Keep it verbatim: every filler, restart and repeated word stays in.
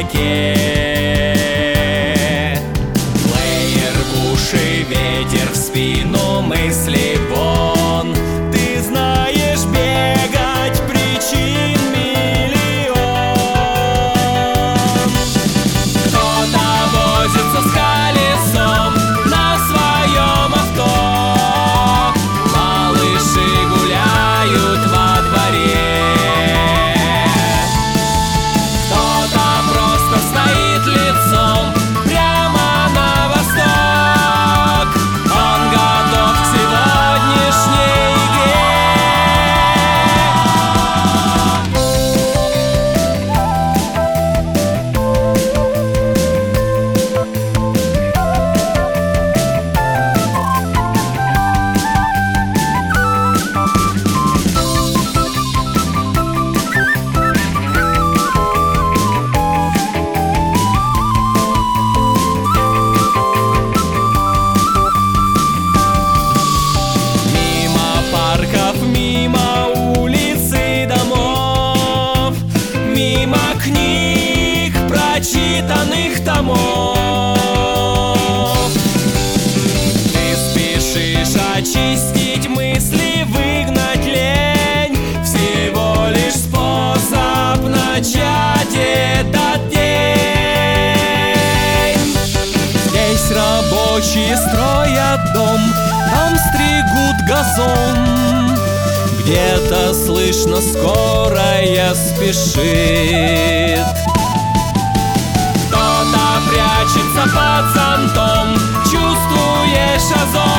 чердаке. Плеер в уши, ветер в спину, мысли вон. Ты знаешь, бегать причин миллион. Кто-то возится с колесом на своем авто. Малыши гуляют во дворе. Кто-то просто стоит лицом прямо на восток. Он готов к сегодняшней игре. Мимо парков, мимо улиц и домов, мимо книг, прочитанных томов. Ты спешишь очистить мысли, выгнать лень. Всего лишь способ начать этот день. Здесь рабочие строят дом, там стригут газон. Где-то слышно, скорая спешит. Кто-то прячется под зонтом, чувствуешь озон.